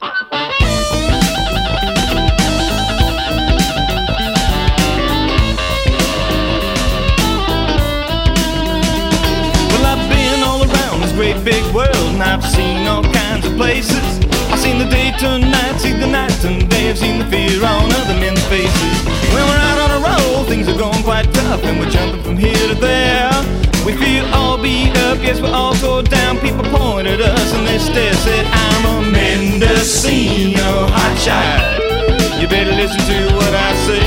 Well, I've been all around this great big world, and I've seen all kinds of places. I've seen the day turn night, see the night turn day. I've seen the fear on other men's faces. When we're out on a roll, things are going quite tough, and we're jumping from here to there. We feel all beat up, yes, we're all tore down. People point at us and they stare, said, I'm a Mendocino hotshot. You better listen to what I say.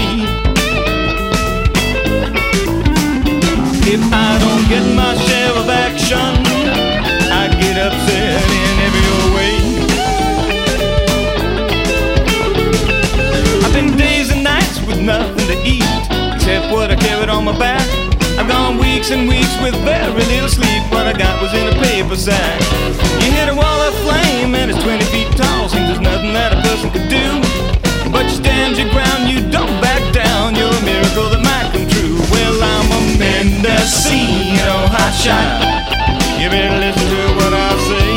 If I don't get my share of action, I get upset in every way. I've been days and nights with nothing to eat except what I carried on my back. I've gone weeks and weeks with very little sleep. What I got was in a paper sack. You hit a wall of flame and it's 20 feet tall. Seems there's nothing that a person could do, but you stand your ground, you don't back down. You're a miracle that might come true. Well, I'm a Mendocino hotshot. You better listen to what I say.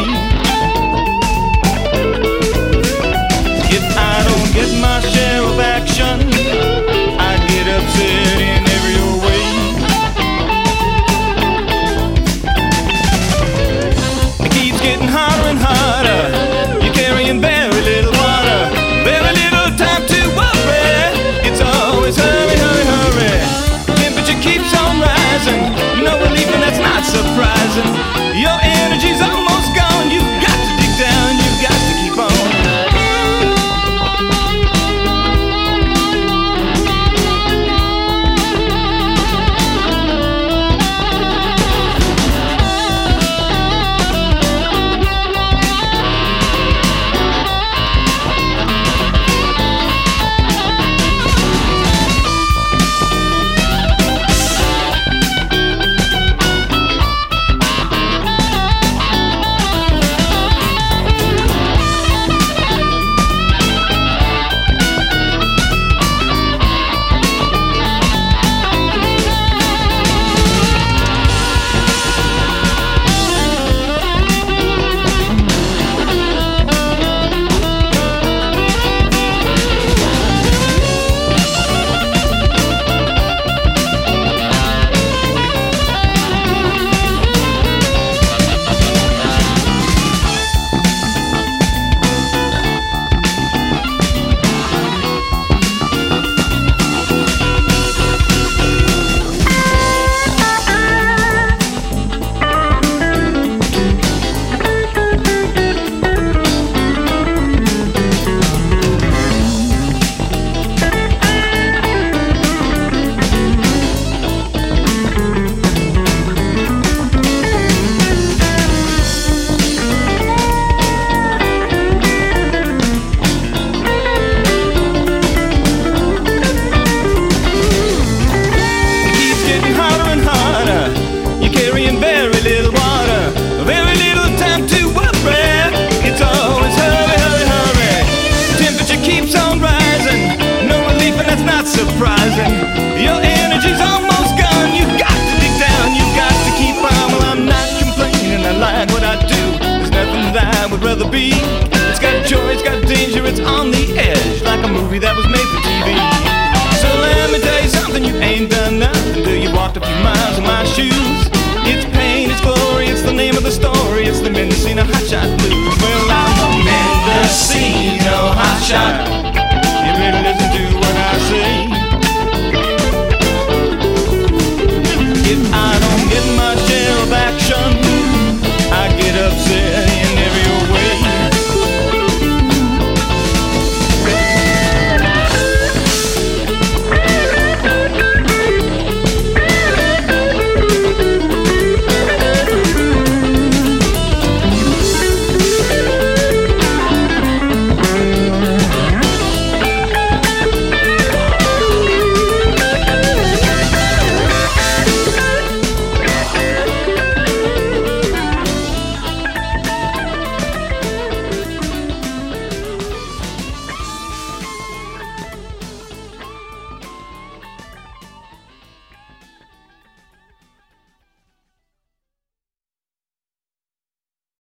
If I don't get my share of action, I get upset in every way. It keeps getting hotter and hotter. You're carrying very little water, very little time to worry. It's always hurry, hurry, hurry. Temperature keeps on rising, no relief, and that's not surprising. Your energy's almost gone. You've got to dig down, you've got to keep on. Surprising, your energy's almost gone. You've got to dig down, you've got to keep on. Well, I'm not complaining, I like what I do. There's nothing that I would rather be. It's got joy, it's got danger, it's on the edge, like a movie that was made for TV. So let me tell you something, you ain't done nothing till you walked a few miles in my shoes. It's pain, it's glory, it's the name of the story. It's the Mendocino hotshot blues.